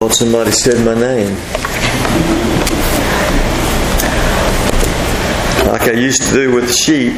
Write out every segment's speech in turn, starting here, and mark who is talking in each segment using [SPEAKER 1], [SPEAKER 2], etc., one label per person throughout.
[SPEAKER 1] thought somebody said my name. Like I used to do with the sheep.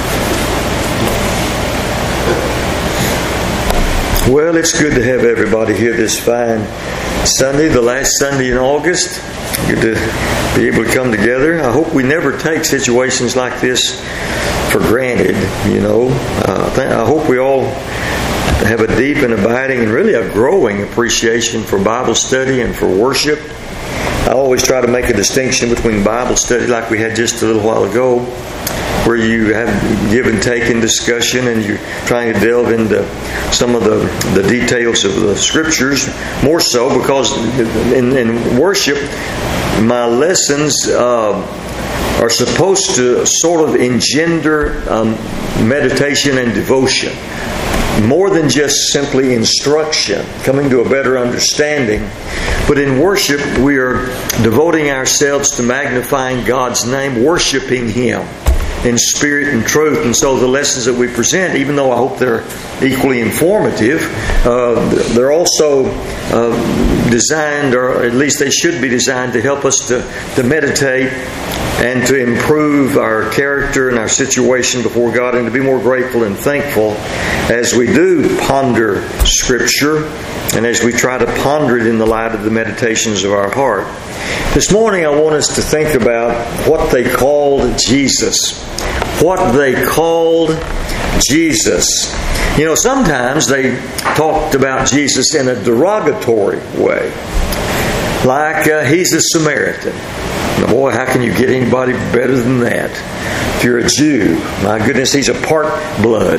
[SPEAKER 1] Well, it's good to have everybody here this fine Sunday, the last Sunday in August. Good to be able to come together. I hope we never take situations like this for granted, you know. I hope we all have a deep and abiding and really a growing appreciation for Bible study and for worship. I always try to make a distinction between Bible study, like we had just a little while ago, where you have give and take in discussion and you're trying to delve into some of the details of the Scriptures, more so because in worship, my lessons are supposed to sort of engender meditation and devotion. More than just simply instruction, coming to a better understanding. But in worship, we are devoting ourselves to magnifying God's name, worshiping Him in spirit and truth. And so the lessons that we present, even though I hope they're equally informative, they're also designed, or at least they should be designed, to help us to meditate and to improve our character and our situation before God, and to be more grateful and thankful as we do ponder Scripture and as we try to ponder it in the light of the meditations of our heart. This morning I want us to think about what they called Jesus. What they called Jesus. You know, sometimes they talked about Jesus in a derogatory way. Like, he's a Samaritan. Now, boy, how can you get anybody better than that? If you're a Jew, my goodness, he's a part blood.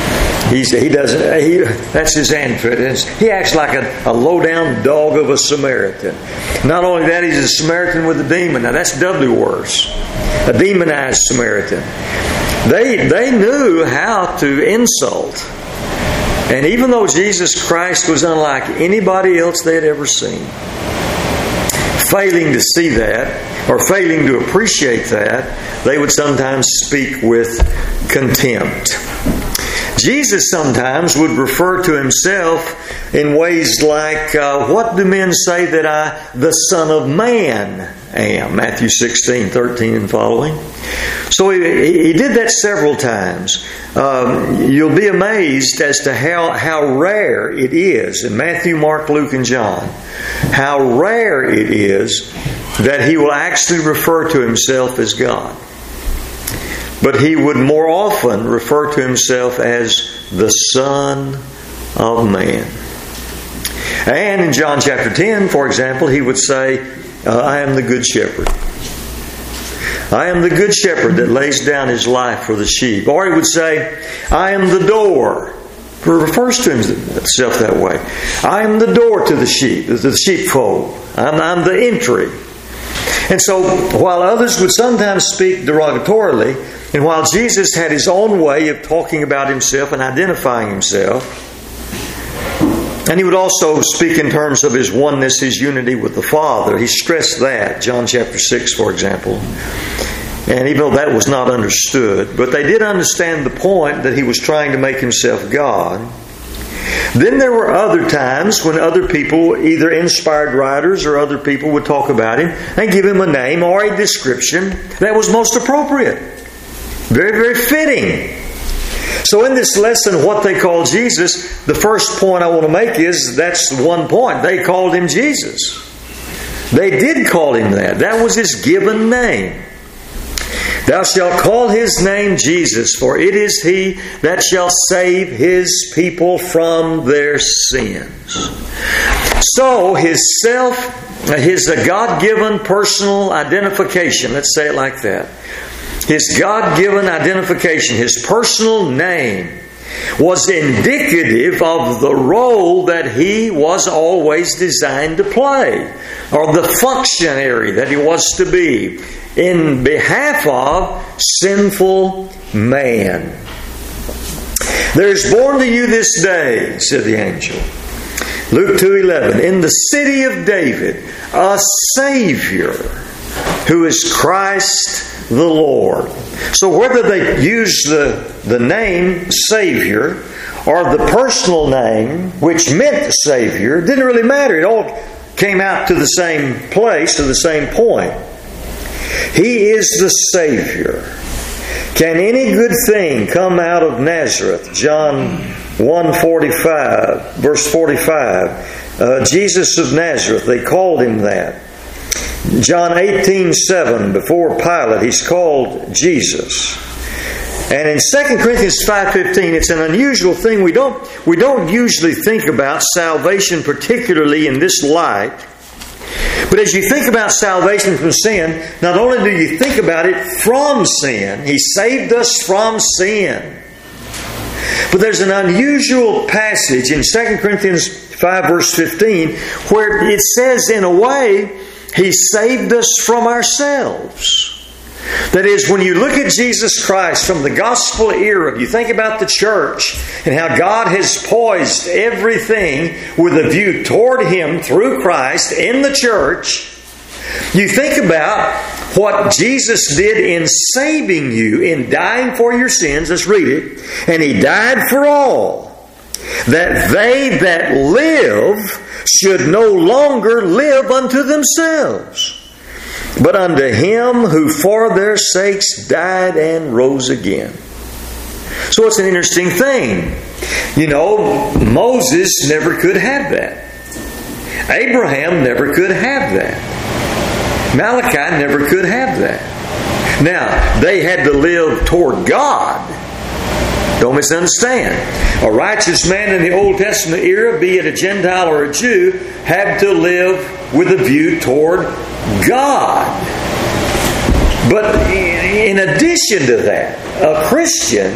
[SPEAKER 1] That's his antecedents. He acts like a low-down dog of a Samaritan. Not only that, he's a Samaritan with a demon. Now, that's doubly worse. A demonized Samaritan. They knew how to insult. And even though Jesus Christ was unlike anybody else they had ever seen, failing to see that, or failing to appreciate that, they would sometimes speak with contempt. Jesus sometimes would refer to Himself in ways like, what do men say that I, the Son of Man, am? Matthew 16:13 and following. So he did that several times. You'll be amazed as to how rare it is in Matthew, Mark, Luke, and John, how rare it is that He will actually refer to Himself as God. But He would more often refer to Himself as the Son of Man. And in John chapter 10, for example, He would say, I am the Good Shepherd. I am the Good Shepherd that lays down His life for the sheep. Or He would say, I am the door. He refers to Himself that way. I am the door to the sheep, the sheepfold. I'm the entry. And so, while others would sometimes speak derogatorily, and while Jesus had His own way of talking about Himself and identifying Himself, and He would also speak in terms of His oneness, His unity with the Father. He stressed that, John chapter 6, for example. And even though that was not understood, but they did understand the point that He was trying to make Himself God. Then there were other times when other people, either inspired writers or other people, would talk about Him and give Him a name or a description that was most appropriate. Very, very fitting. So in this lesson, what they call Jesus, the first point I want to make is that's one point. They called Him Jesus. They did call Him that. That was His given name. Thou shalt call His name Jesus, for it is He that shall save His people from their sins. So His God-given personal identification, let's say it like that. His God-given identification, His personal name, was indicative of the role that He was always designed to play, or the functionary that He was to be in behalf of sinful man. There is born to you this day, said the angel, Luke 2:11, in the city of David, a Savior who is Christ the Lord. So whether they use the name Savior or the personal name, which meant Savior, didn't really matter. It all came out to the same place, to the same point. He is the Savior. Can any good thing come out of Nazareth? John 1:45, verse 45. Jesus of Nazareth, they called him that. John 18:7, before Pilate, he's called Jesus. And in 2 Corinthians 5:15, it's an unusual thing. We don't usually think about salvation, particularly in this light. But as you think about salvation from sin, not only do you think about it from sin, He saved us from sin. But there's an unusual passage in 2 Corinthians 5 verse 15 where it says, in a way, He saved us from ourselves. That is, when you look at Jesus Christ from the gospel era, you think about the church and how God has poised everything with a view toward Him through Christ in the church. You think about what Jesus did in saving you, in dying for your sins. Let's read it. And He died for all, that they that live should no longer live unto themselves, but unto Him who for their sakes died and rose again. So it's an interesting thing. You know, Moses never could have that. Abraham never could have that. Malachi never could have that. Now, they had to live toward God. Don't misunderstand. A righteous man in the Old Testament era, be it a Gentile or a Jew, had to live with a view toward God. But in addition to that, a Christian,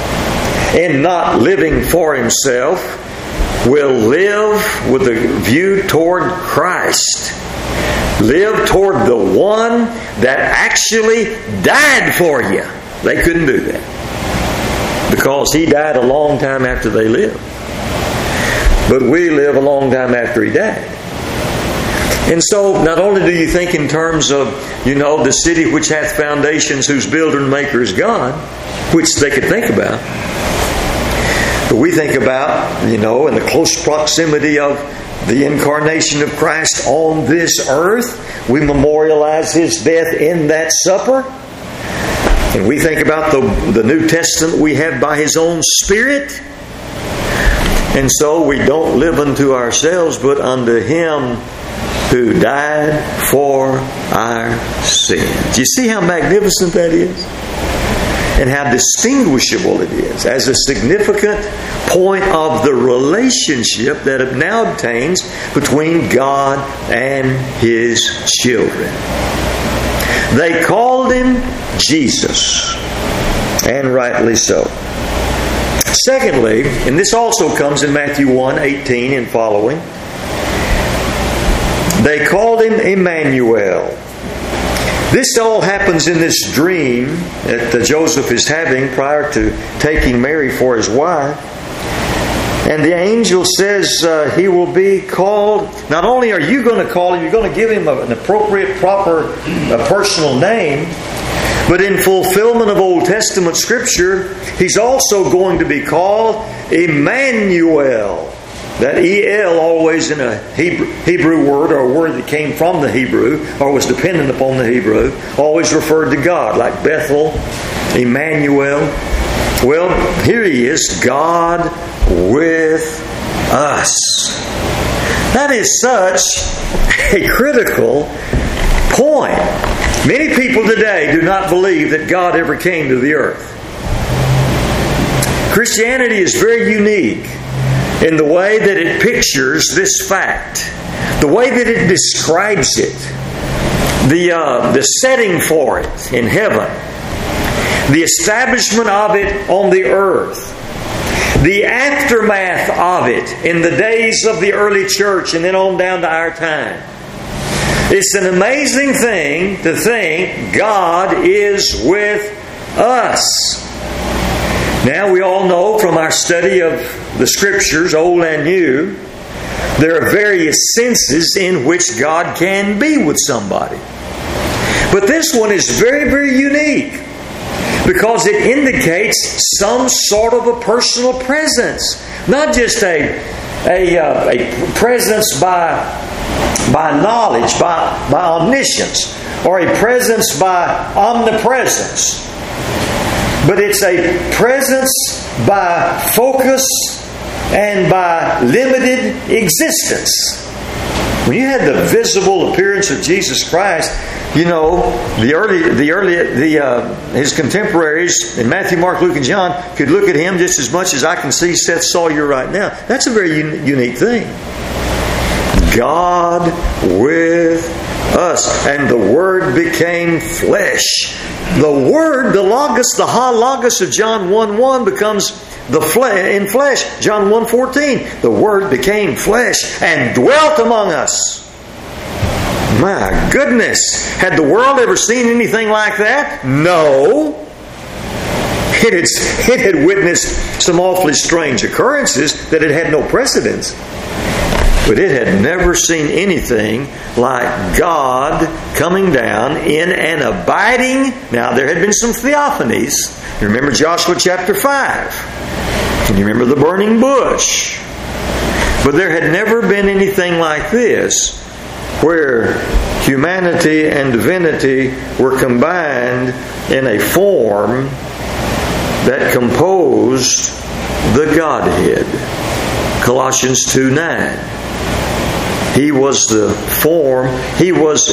[SPEAKER 1] in not living for himself, will live with a view toward Christ. Live toward the one that actually died for you. They couldn't do that, because He died a long time after they lived. But we live a long time after He died. And so, not only do you think in terms of, the city which hath foundations, whose builder and maker is God, which they could think about, but we think about, in the close proximity of the incarnation of Christ on this earth. We memorialize His death in that supper. And we think about the New Testament we have by His own Spirit. And so we don't live unto ourselves, but unto Him who died for our sins. Do you see how magnificent that is? And how distinguishable it is as a significant point of the relationship that it now obtains between God and His children. They called Him Jesus, and rightly so. Secondly, and this also comes in Matthew 1:18 and following, they called Him Emmanuel. This all happens in this dream that Joseph is having prior to taking Mary for his wife. And the angel says he will be called, not only are you going to call him, you're going to give him an appropriate, proper, personal name, but in fulfillment of Old Testament Scripture, he's also going to be called Emmanuel. That E-L always in a Hebrew word, or a word that came from the Hebrew or was dependent upon the Hebrew, always referred to God, like Bethel, Emmanuel. Well, here He is, God with us. That is such a critical point. Many people today do not believe that God ever came to the earth. Christianity is very unique in the way that it pictures this fact, the way that it describes it, the setting for it in heaven, the establishment of it on the earth, the aftermath of it in the days of the early church and then on down to our time. It's an amazing thing to think God is with us. Now, we all know from our study of the Scriptures, Old and New, there are various senses in which God can be with somebody. But this one is very, very unique, because it indicates some sort of a personal presence. Not just a presence by by knowledge, by omniscience, or a presence by omnipresence. But it's a presence by focus and by limited existence. When you had the visible appearance of Jesus Christ, you know, his contemporaries in Matthew, Mark, Luke, and John could look at him just as much as I can see Seth Sawyer right now. That's a very unique thing. God with us. And the Word became flesh. The Word, the Logos, the Ha Logos of John 1:1 becomes in flesh. John 1:14. The Word became flesh and dwelt among us. My goodness. Had the world ever seen anything like that? No. It had witnessed some awfully strange occurrences that it had no precedence. But it had never seen anything like God coming down in and abiding. Now, there had been some theophanies. You remember Joshua chapter 5. And you remember the burning bush. But there had never been anything like this, where humanity and divinity were combined in a form that composed the Godhead. Colossians 2:9. He was the form. He was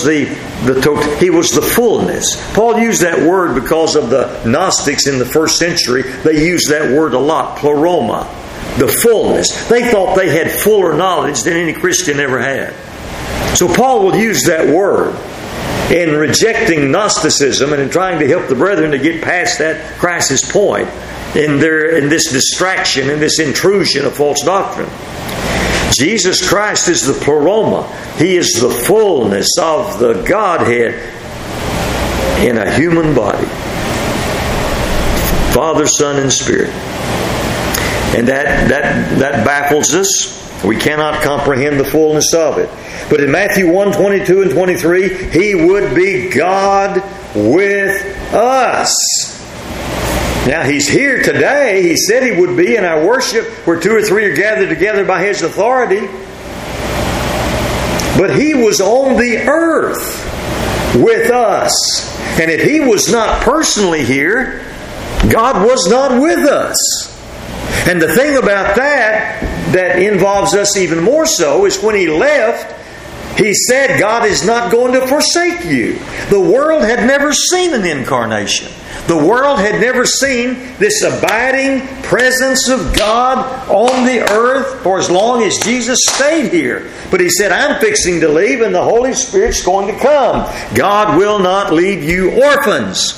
[SPEAKER 1] the fullness. Paul used that word because of the Gnostics in the first century. They used that word a lot, pleroma, the fullness. They thought they had fuller knowledge than any Christian ever had. So Paul would use that word in rejecting Gnosticism and in trying to help the brethren to get past that crisis point in this distraction, in this intrusion of false doctrine. Jesus Christ is the pleroma. He is the fullness of the Godhead in a human body. Father, Son, and Spirit. And that baffles us. We cannot comprehend the fullness of it. But in Matthew 1:22 and 23, He would be God with us. Now, He's here today. He said He would be in our worship where 2 or 3 are gathered together by His authority. But He was on the earth with us. And if He was not personally here, God was not with us. And the thing about that involves us even more so is when He left, He said God is not going to forsake you. The world had never seen an incarnation. The world had never seen this abiding presence of God on the earth for as long as Jesus stayed here. But He said, I'm fixing to leave and the Holy Spirit's going to come. God will not leave you orphans.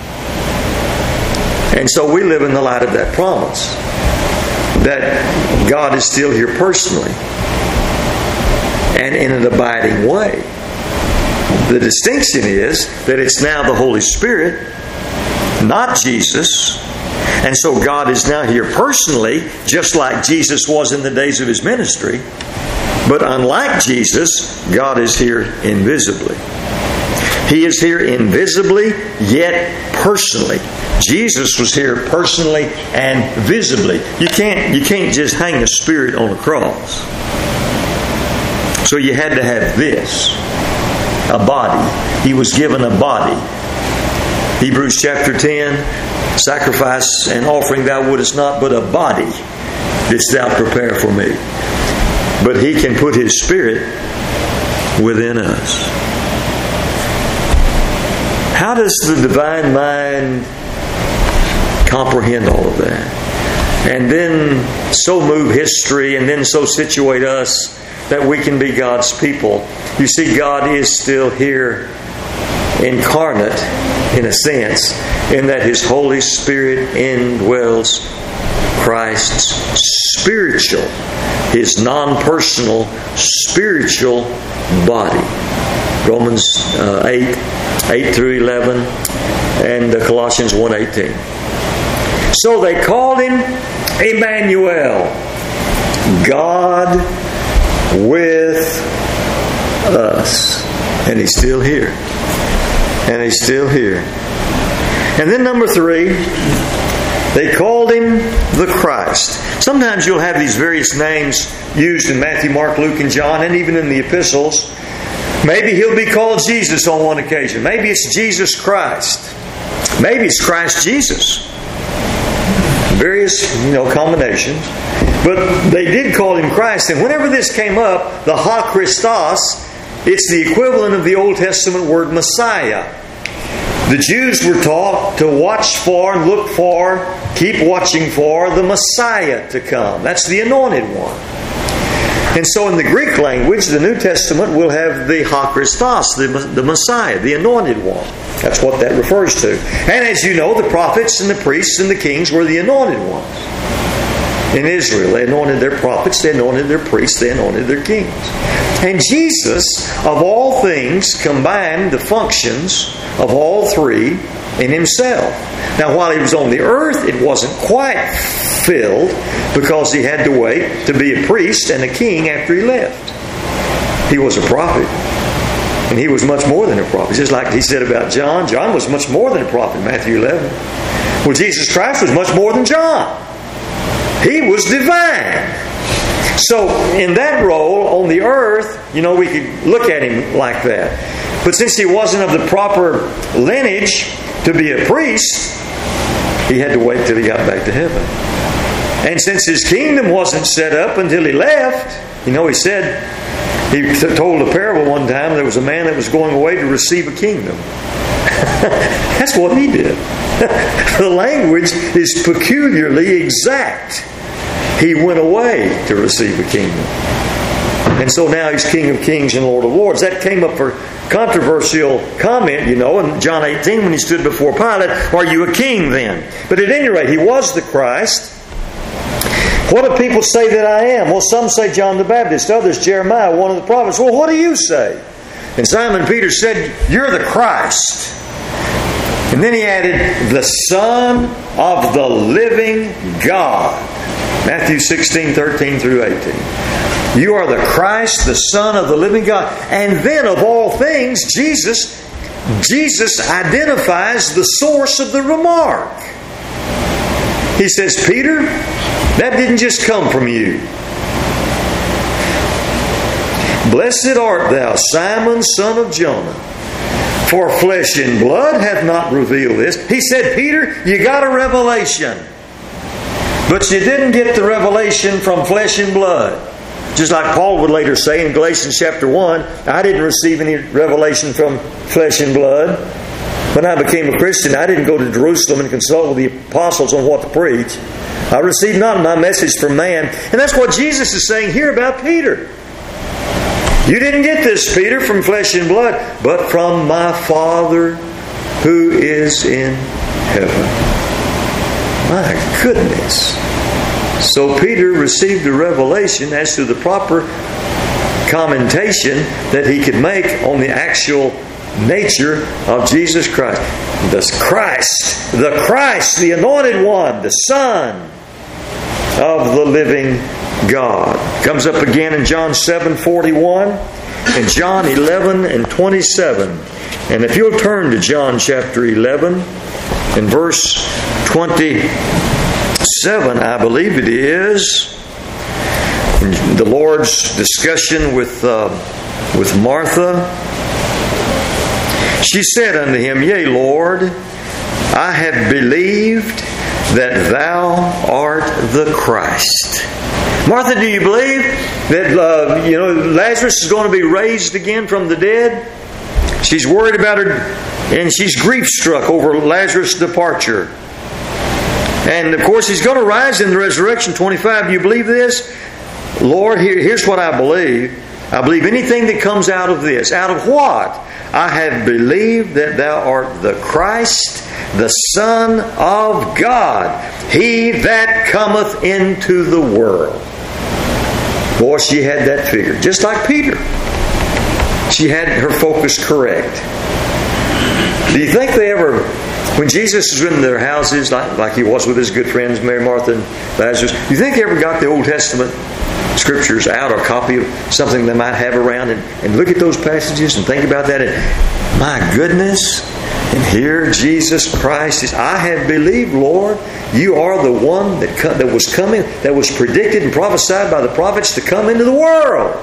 [SPEAKER 1] And so we live in the light of that promise, that God is still here personally and in an abiding way. The distinction is that it's now the Holy Spirit, not Jesus. And so God is now here personally, just like Jesus was in the days of His ministry. But unlike Jesus, God is here invisibly. He is here invisibly, yet personally. Jesus was here personally and visibly. You can't just hang a spirit on a cross. So you had to have this, a body. He was given a body. Hebrews chapter 10, sacrifice and offering thou wouldest not, but a body didst thou prepare for me. But He can put His Spirit within us. How does the divine mind comprehend all of that? And then so move history and then so situate us that we can be God's people. You see, God is still here incarnate, in a sense, in that His Holy Spirit indwells Christ's spiritual, His non-personal spiritual body. Romans 8 through 11 and Colossians 1:18. So they called Him Emmanuel, God with us. And He's still here. And He's still here. And then number 3, They called Him the Christ. Sometimes you'll have these various names used in Matthew, Mark, Luke, and John, and even in the epistles. Maybe He'll be called Jesus on one occasion. Maybe it's Jesus Christ. Maybe it's Christ Jesus. Various, combinations. But they did call Him Christ. And whenever this came up, the Ha Christos, it's the equivalent of the Old Testament word Messiah. The Jews were taught to watch for and look for, keep watching for the Messiah to come. That's the anointed one. And so in the Greek language, the New Testament will have the Ha Christos, the Messiah, the anointed one. That's what that refers to. And as you know, the prophets and the priests and the kings were the anointed ones. In Israel, they anointed their prophets, they anointed their priests, they anointed their kings. And Jesus, of all things, combined the functions of all three in Himself. Now, while He was on the earth, it wasn't quite filled because He had to wait to be a priest and a king after He left. He was a prophet. And He was much more than a prophet. Just like He said about John. John was much more than a prophet in Matthew 11. Well, Jesus Christ was much more than John. He was divine. So, in that role on the earth, we could look at Him like that. But since He wasn't of the proper lineage to be a priest, He had to wait till He got back to heaven. And since His kingdom wasn't set up until He left, He said, He told a parable one time, there was a man that was going away to receive a kingdom. That's what He did. The language is peculiarly exact. He went away to receive a kingdom. And so now He's King of Kings and Lord of Lords. That came up for controversial comment, in John 18 when He stood before Pilate. Are you a king then? But at any rate, He was the Christ. What do people say that I am? Well, some say John the Baptist, others Jeremiah, one of the prophets. Well, what do you say? And Simon Peter said, you're the Christ. And then he added, the Son of the living God. Matthew 16, 13 through 18. You are the Christ, the Son of the living God. And then of all things, Jesus identifies the source of the remark. He says, Peter, that didn't just come from you. Blessed art thou, Simon, son of Jonah. For flesh and blood hath not revealed this. He said, Peter, you got a revelation. But you didn't get the revelation from flesh and blood. Just like Paul would later say in Galatians chapter 1, I didn't receive any revelation from flesh and blood. When I became a Christian, I didn't go to Jerusalem and consult with the apostles on what to preach. I received not my message from man. And that's what Jesus is saying here about Peter. You didn't get this, Peter, from flesh and blood, but from my Father who is in heaven. My goodness. So Peter received a revelation as to the proper commentation that he could make on the actual nature of Jesus Christ. The Christ, the anointed one, the Son of the living God. Comes up again in John 7:41 and John 11 and 27. And if you'll turn to John chapter 11 and verse 27, I believe it is, the Lord's discussion with Martha. She said unto Him, Yea, Lord, I have believed that Thou art the Christ. Martha, do you believe that Lazarus is going to be raised again from the dead? She's worried about her, and she's grief-struck over Lazarus' departure. And of course, he's going to rise in the resurrection. 25, do you believe this? Lord, here's what I believe. I believe anything that comes out of this. Out of what? I have believed that Thou art the Christ, the Son of God, He that cometh into the world. Boy, she had that figured. Just like Peter. She had her focus correct. Do you think they ever, when Jesus was in their houses, like He was with His good friends, Mary, Martha, and Lazarus, do you think they ever got the Old Testament Scriptures out, or a copy of something they might have around, and look at those passages and think about that? And my goodness, And here Jesus Christ is, I have believed, Lord, you are the one that was coming, that was predicted and prophesied by the prophets to come into the world.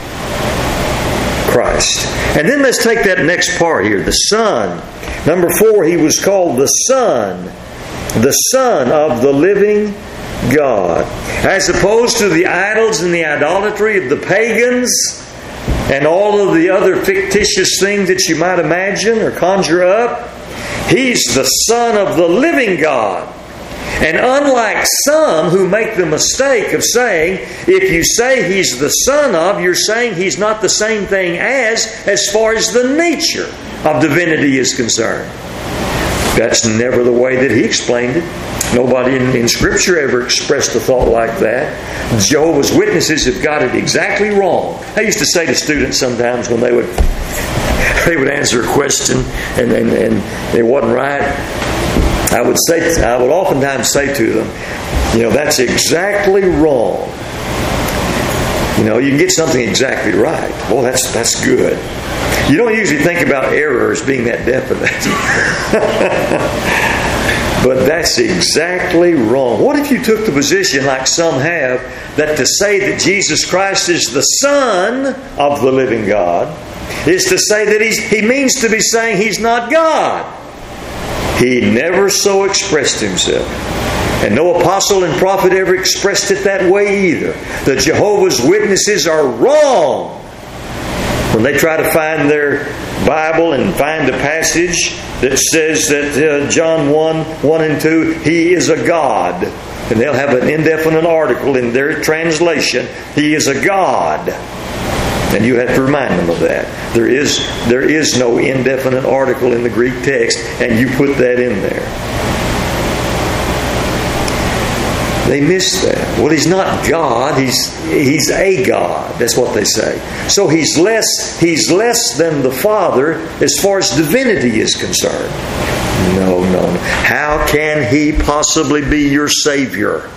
[SPEAKER 1] Christ. And then let's take that next part here, the Son. Number 4, He was called the Son of the living God. As opposed to the idols and the idolatry of the pagans and all of the other fictitious things that you might imagine or conjure up, He's the Son of the living God. And unlike some who make the mistake of saying, if you say He's the Son of, you're saying He's not the same thing as far as the nature of divinity is concerned. That's never the way that He explained it. Nobody in Scripture ever expressed a thought like that. Jehovah's Witnesses have got it exactly wrong. I used to say to students sometimes when they would answer a question and it wasn't right, I would oftentimes say to them, that's exactly wrong. You can get something exactly right. Well, that's good. You don't usually think about error as being that definite. But that's exactly wrong. What if you took the position, like some have, that to say that Jesus Christ is the Son of the living God is to say that He means to be saying He's not God. He never so expressed Himself. And no apostle and prophet ever expressed it that way either. The Jehovah's Witnesses are wrong when they try to find their Bible and find a passage that says that John 1 and 2, He is a God. And they'll have an indefinite article in their translation, He is a God. And you have to remind them of that. There is no indefinite article in the Greek text, and you put that in there. They miss that. Well, He's not God. He's a God. That's what they say. So He's less than the Father as far as divinity is concerned. No. How can He possibly be your Savior?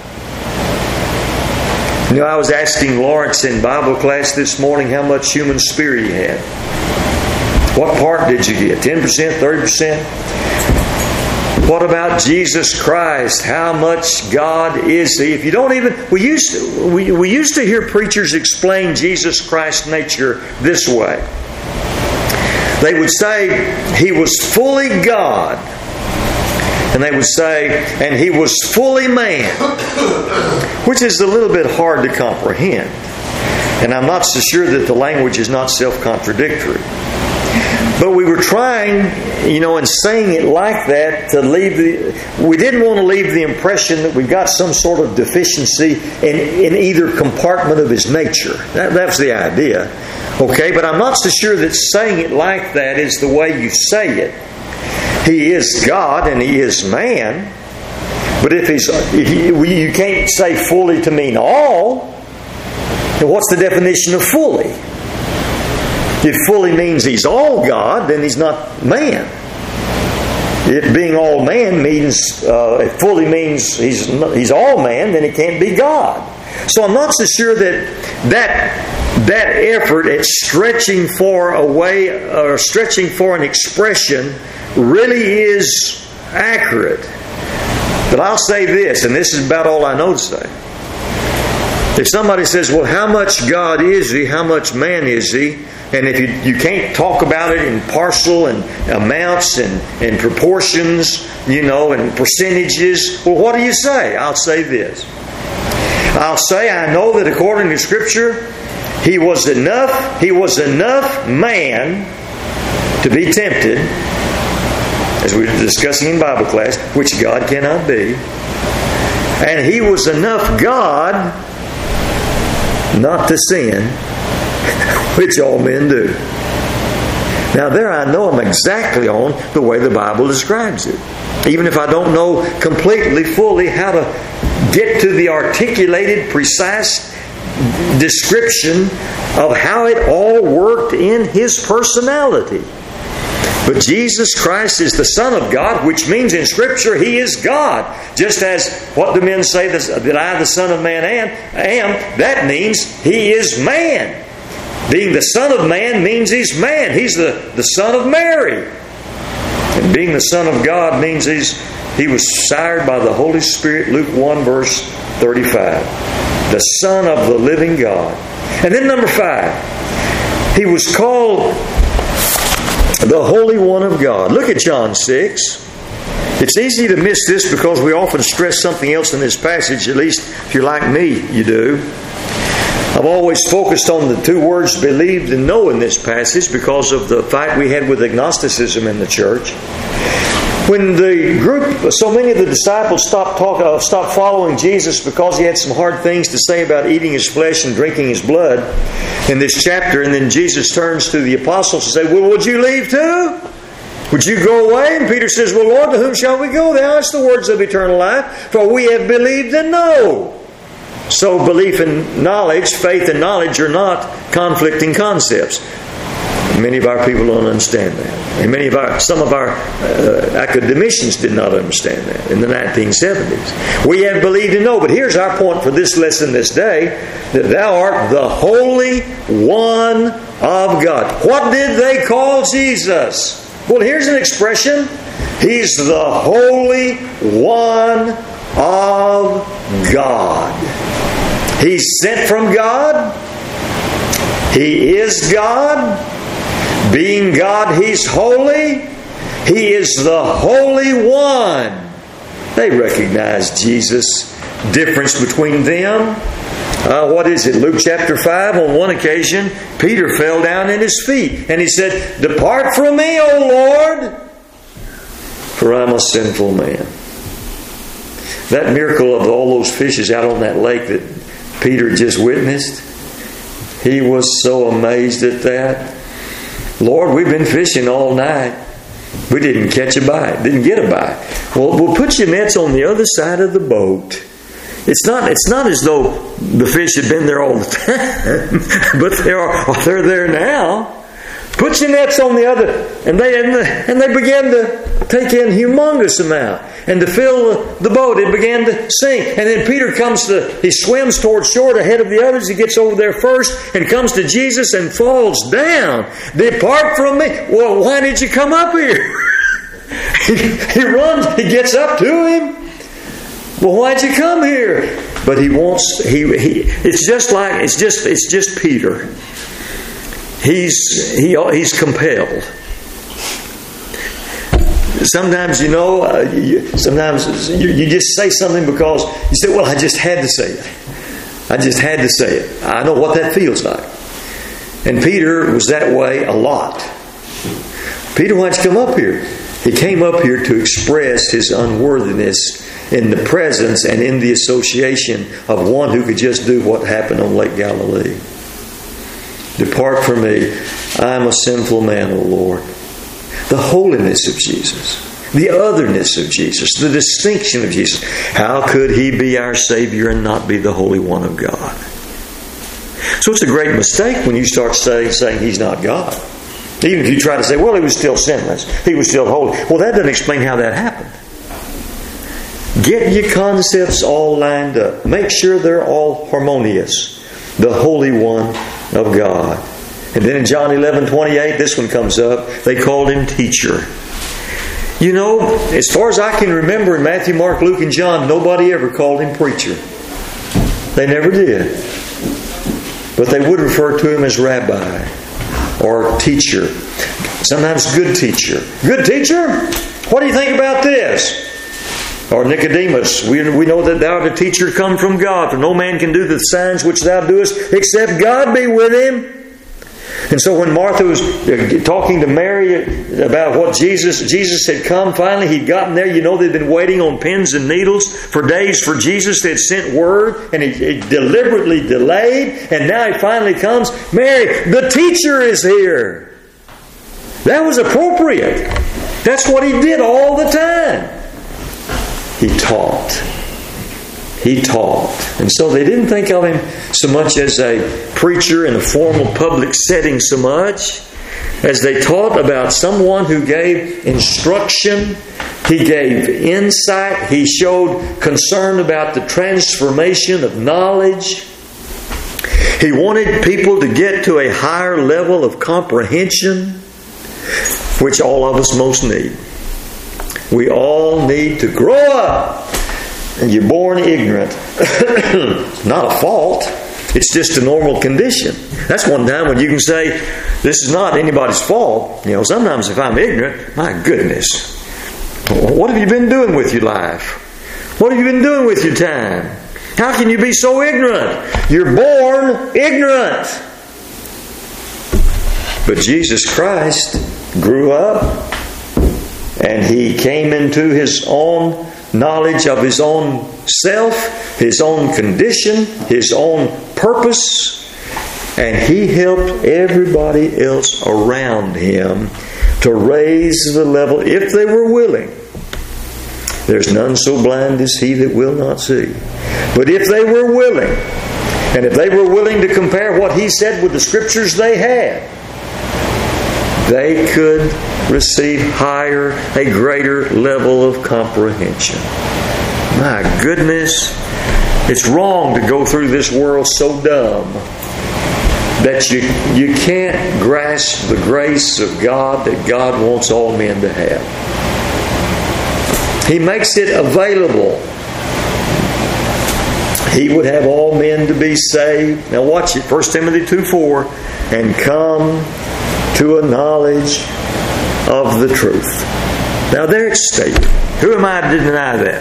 [SPEAKER 1] I was asking Lawrence in Bible class this morning how much human spirit he had. What part did you get? 10%? 30%? What about Jesus Christ? How much God is He? If you don't even... We used to hear preachers explain Jesus Christ's nature this way. They would say He was fully God. And they would say, and He was fully man, which is a little bit hard to comprehend. And I'm not so sure that the language is not self-contradictory. But we were trying, in saying it like that, we didn't want to leave the impression that we've got some sort of deficiency in either compartment of His nature. That's the idea. Okay, but I'm not so sure that saying it like that is the way you say it. He is God and He is man. But you can't say fully to mean all. Then what's the definition of fully? If fully means He's all God, then He's not man. If being all man means, if fully means He's all man, then He can't be God. So I'm not so sure that effort at stretching for a way or stretching for an expression really is accurate. But I'll say this, and this is about all I know to say. If somebody says, well, how much God is He? How much man is He? And if you can't talk about it in parcel and amounts and proportions, and percentages, well, what do you say? I'll say this. I'll say I know that according to Scripture, He was enough man to be tempted, as we were discussing in Bible class, which God cannot be. And He was enough God not to sin, which all men do. Now there I know I'm exactly on the way the Bible describes it. Even if I don't know completely, fully how to get to the articulated, precise description of how it all worked in His personality. But Jesus Christ is the Son of God, which means in Scripture He is God. Just as what do men say that I, the Son of Man, am? That means He is man. Being the Son of Man means He's man. He's the Son of Mary. And being the Son of God means He was sired by the Holy Spirit, Luke 1 verse 35. The Son of the living God. And then number 5, He was called the Holy One of God. Look at John 6. It's easy to miss this because we often stress something else in this passage. At least if you're like me, you do. I've always focused on the 2 words believed and know in this passage because of the fight we had with agnosticism in the church. When the group, so many of the disciples stopped following Jesus because He had some hard things to say about eating His flesh and drinking His blood in this chapter, and then Jesus turns to the apostles and says, "Well, would you leave too? Would you go away?" And Peter says, "Well, Lord, to whom shall we go? Thou hast the words of eternal life, for we have believed and know." So belief and knowledge, faith and knowledge are not conflicting concepts. Many of our people don't understand that. And some of our academicians did not understand that in the 1970s. We have believed and know. But here's our point for this lesson this day, that Thou art the Holy One of God. What did they call Jesus? Well, here's an expression. He's the Holy One of God. He's sent from God. He is God. Being God, He's holy. He is the Holy One. They recognized Jesus' difference between them. What is it? Luke chapter 5, on one occasion, Peter fell down at His feet and he said, "Depart from me, O Lord, for I'm a sinful man." That miracle of all those fishes out on that lake that Peter just witnessed, he was so amazed at that. "Lord, we've been fishing all night. We didn't catch a bite, didn't get a bite." "Well, we'll put your nets on the other side of the boat." It's not as though the fish had been there all the time, but they're there now. Put your nets on the other, and they began to take in humongous amount, and to fill the boat, it began to sink. And then Peter he swims towards shore ahead of the others. He gets over there first and comes to Jesus and falls down. "Depart from me." "Well, why did you come up here?" He runs. He gets up to Him. "Well, why'd you come here?" But it's just Peter. He's compelled. Sometimes, sometimes you just say something because you say, "Well, I just had to say it. I just had to say it. I know what that feels like." And Peter was that way a lot. "Peter, why'd you come up here?" He came up here to express his unworthiness in the presence and in the association of one who could just do what happened on Lake Galilee. "Depart from me. I am a sinful man, O Lord." The holiness of Jesus, the otherness of Jesus, the distinction of Jesus. How could He be our Savior and not be the Holy One of God? So it's a great mistake when you start saying He's not God. Even if you try to say, "Well, He was still sinless. He was still holy." Well, that doesn't explain how that happened. Get your concepts all lined up. Make sure they're all harmonious. The Holy One of God. And then in John 11:28, this one comes up. They called Him teacher. As far as I can remember in Matthew, Mark, Luke, and John, nobody ever called Him preacher. They never did. But they would refer to Him as rabbi or teacher. Sometimes good teacher. "Good teacher, what do you think about this?" Or Nicodemus, "We know that thou art a teacher come from God, for no man can do the signs which thou doest except God be with him." And so when Martha was talking to Mary about what Jesus had come, finally he'd gotten there. They'd been waiting on pins and needles for days for Jesus. They'd sent word, and he deliberately delayed, and now He finally comes. "Mary, the teacher is here." That was appropriate. That's what He did all the time. He taught. He taught. And so they didn't think of Him so much as a preacher in a formal public setting so much as they taught about someone who gave instruction. He gave insight. He showed concern about the transformation of knowledge. He wanted people to get to a higher level of comprehension, which all of us most need. We all need to grow up. And you're born ignorant. Not a fault. It's just a normal condition. That's one time when you can say, this is not anybody's fault. Sometimes if I'm ignorant, my goodness, what have you been doing with your life? What have you been doing with your time? How can you be so ignorant? You're born ignorant. But Jesus Christ grew up, and He came into His own knowledge of His own self, His own condition, His own purpose, and He helped everybody else around Him to raise the level if they were willing. There's none so blind as he that will not see. But if they were willing, and if they were willing to compare what He said with the Scriptures they had, they could receive a greater level of comprehension. My goodness, it's wrong to go through this world so dumb that you can't grasp the grace of God that God wants all men to have. He makes it available. He would have all men to be saved. Now watch it, 1 Timothy 2:4, and come to a knowledge of the truth. Now there it's stated. Who am I to deny that?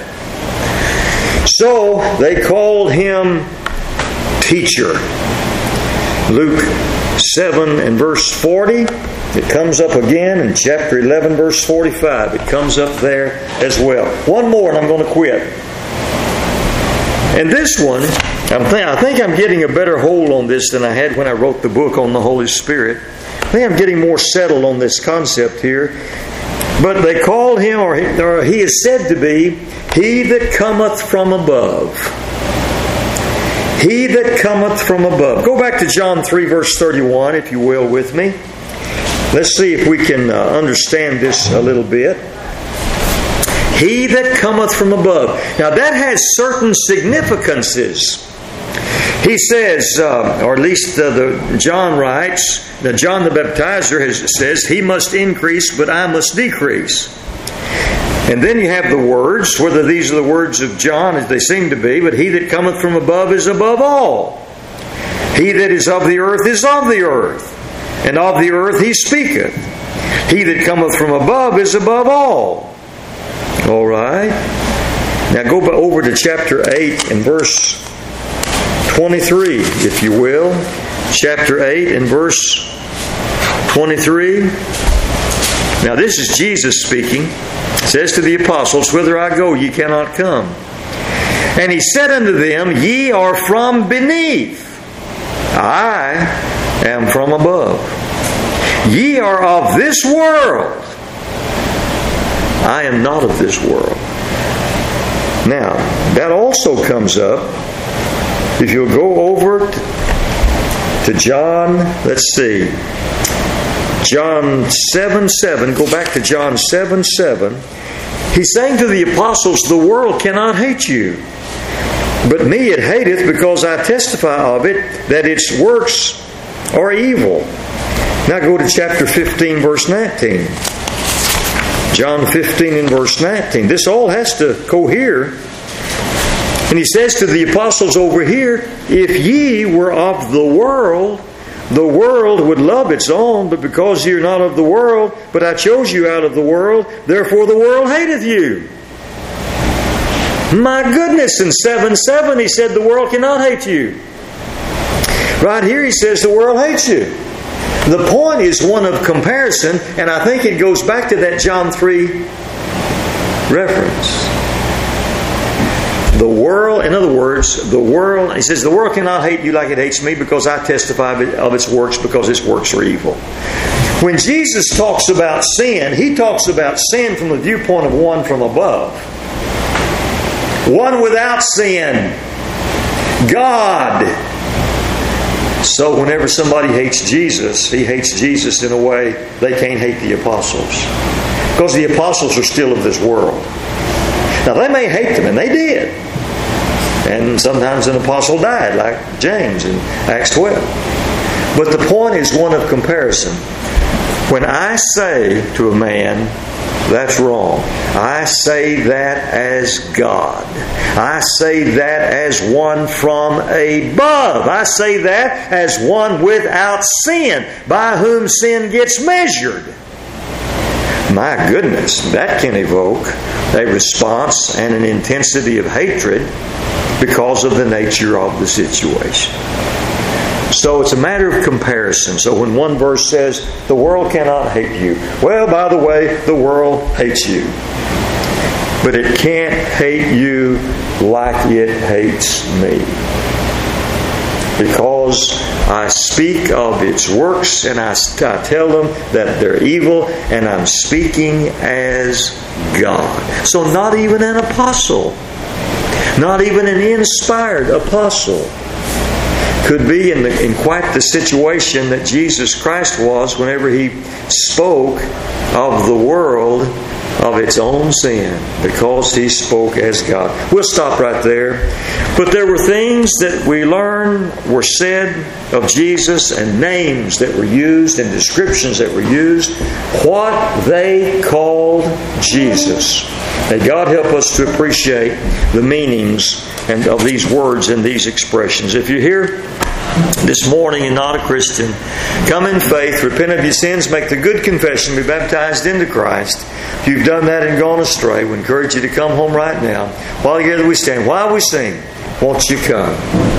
[SPEAKER 1] So they called Him teacher. Luke 7 and verse 40. It comes up again in chapter 11 verse 45. It comes up there as well. One more and I'm going to quit. And this one, I think I'm getting a better hold on this than I had when I wrote the book on the Holy Spirit. I think I'm getting more settled on this concept here. But they called Him, or He is said to be, He that cometh from above. He that cometh from above. Go back to John 3 verse 31, if you will, with me. Let's see if we can understand this a little bit. He that cometh from above. Now that has certain significances. He says, or at least John writes, that John the Baptizer says, He must increase, but I must decrease. And then you have the words, whether these are the words of John, as they seem to be, but He that cometh from above is above all. He that is of the earth is of the earth, and of the earth He speaketh. He that cometh from above is above all. All right. Now go over to chapter 8 and verse 23, if you will. Chapter 8 and verse 23. Now this is Jesus speaking. It says to the apostles, Whither I go, ye cannot come. And He said unto them, Ye are from beneath. I am from above. Ye are of this world. I am not of this world. Now, that also comes up. If you'll go over to John, let's see. John 7:7. Go back to John 7:7. He's saying to the apostles, the world cannot hate you. But me it hateth, because I testify of it, that its works are evil. Now go to chapter 15, verse 19. John 15 and verse 19. This all has to cohere. And He says to the apostles over here, If ye were of the world would love its own, but because ye are not of the world, but I chose you out of the world, therefore the world hateth you. My goodness, in 7:7 He said the world cannot hate you. Right here He says the world hates you. The point is one of comparison, and I think it goes back to that John 3 reference. The world, in other words, the world, He says, the world cannot hate you like it hates me, because I testify of its works, because its works are evil. When Jesus talks about sin, He talks about sin from the viewpoint of one from above. One without sin. God. So whenever somebody hates Jesus, he hates Jesus in a way they can't hate the apostles. Because the apostles are still of this world. Now they may hate them, and they did. And sometimes an apostle died, like James in Acts 12. But the point is one of comparison. When I say to a man, That's wrong. I say that as God. I say that as one from above. I say that as one without sin, by whom sin gets measured. My goodness, that can evoke a response and an intensity of hatred because of the nature of the situation. So it's a matter of comparison. So when one verse says, the world cannot hate you, well, by the way, the world hates you. But it can't hate you like it hates me. Because I speak of its works and I tell them that they're evil, and I'm speaking as God. So not even an apostle, not even an inspired apostle, could be in quite the situation that Jesus Christ was whenever He spoke of the world of its own sin, because He spoke as God. We'll stop right there. But there were things that we learn were said of Jesus, and names that were used, and descriptions that were used, what they called Jesus. May God help us to appreciate the meanings and of these words and these expressions. If you're here this morning and not a Christian, come in faith, repent of your sins, make the good confession, be baptized into Christ. If you've done that and gone astray, we encourage you to come home right now. While together we stand, while we sing, won't you come?